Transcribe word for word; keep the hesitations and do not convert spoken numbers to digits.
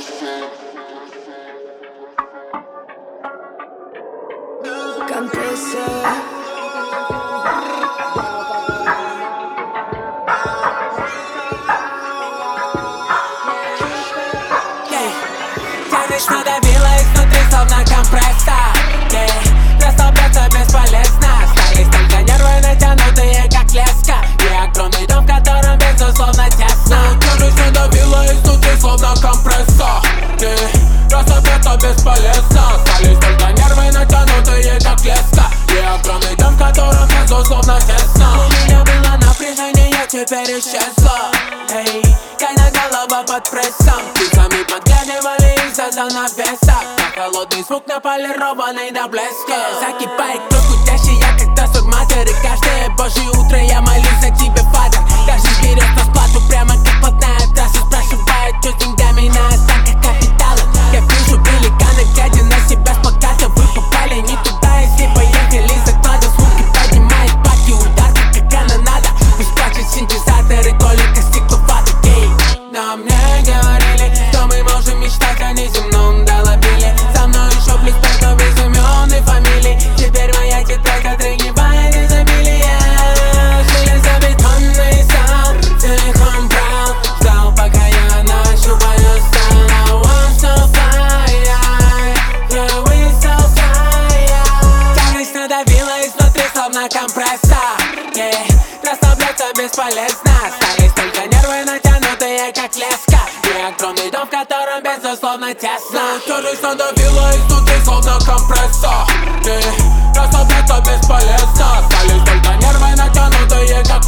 Компрессия. Тянешь, надавила изнутри, словно компрессор. yeah. Расслабляться бесполезно. Стали только нервы натянутые, как леска. И огромный дом, в котором безусловно тесно. Тянешь, надавила изнутри, словно компрессор. yeah. Расслабляться бесполезно. Стали только нервы натянутые, как леска. И огромный дом, в котором безусловно тесно. У меня было напряжение, теперь исчезло. Эй, когда голова под прессом, птицами подглядывали из-за занавеса. Как холодный звук наполированный до блеска. Закипает кровь гудящая, когда суд матери. Каждое божье утро я молюсь за тебя, Фадер. Каждый берет расплату прямо как плотная трасса. Спрашивает, что с деньгами на останках капитала. Я вижу великаны, глядя на себя с плаката. Вы попали не туда, если поехали заклада. Звуки поднимает паки, удар как канонада. Пусть плачут синтезаторы, только стекловатый. Но мне говорили, что мы можем мечтать о неземном долобиле. Со мной еще плюс пять новых имен и фамилий. Теперь моя тетрадь отрыгивает изобилие. Железобетонный зал, целиком брал. Ждал, пока я нащупаю стал. I want to fly, yeah, we so fly. Тяжесть надавила изнутри, словно компрессор. yeah. Расслабляться бесполезно. Стали только нервы натянутые, как леска. И огромный дом, в котором безусловно тесно. Тяжесть надавила изнутри, словно компрессор. yeah. Расслабляться бесполезно. Стали только нервы натянутые, как